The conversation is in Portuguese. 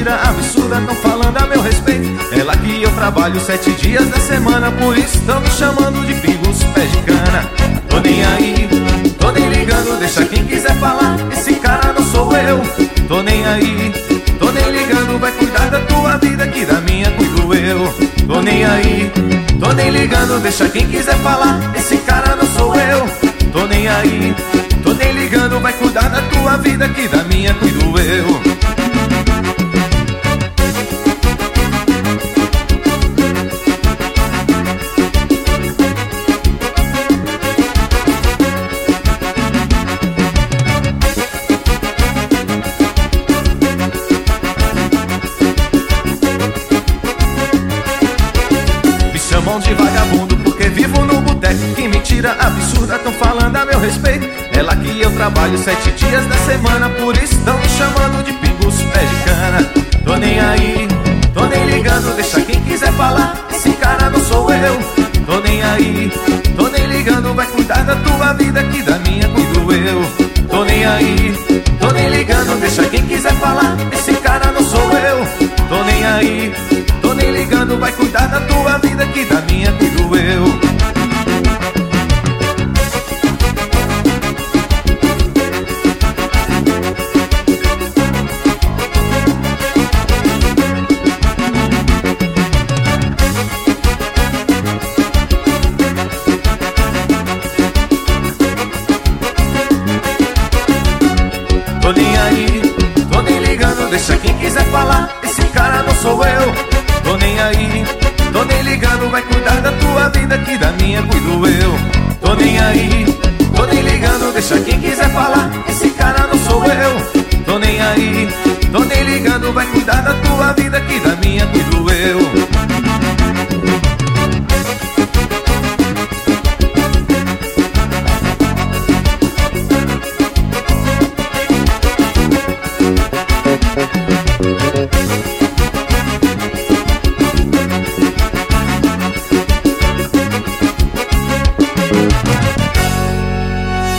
mentira absurda tão falando a meu respeito. Ela que eu trabalho 7 dias da semana, por isso tão me chamando de pingos pé de cana. Tô nem aí, tô nem ligando, deixa quem quiser falar, esse cara não sou eu. Tô nem aí, tô nem ligando, vai cuidar da tua vida que da minha cuido eu. Tô nem aí, tô nem ligando, deixa quem quiser falar, esse cara não sou eu. Tô nem aí, tô nem ligando, vai cuidar da tua vida que da minha cuido eu. Chamam de vagabundo porque vivo no boteco. Que mentira absurda tão falando a meu respeito. Ela que eu trabalho 7 dias da semana, por isso tão me chamando de pingos pé de cana. Tô nem aí, tô nem ligando, deixa quem quiser falar, esse cara não sou eu. Tô nem aí, tô nem ligando, vai cuidar da tua vida que da minha cuido eu. Tô nem aí, tô nem ligando, deixa quem quiser falar, esse cara não sou eu. Tô nem aí, tô nem ligando, vai cuidar da tua vida que da minha cuido eu. Tô nem aí, tô nem ligando, deixa quem quiser falar, esse cara não sou eu. Tô nem aí, tô nem ligando, vai cuidar da tua vida que da minha cuido eu. Tô nem aí, tô nem ligando, deixa quem quiser falar, esse cara não sou eu. Tô nem aí, tô nem ligando, vai cuidar da tua vida que da minha cuido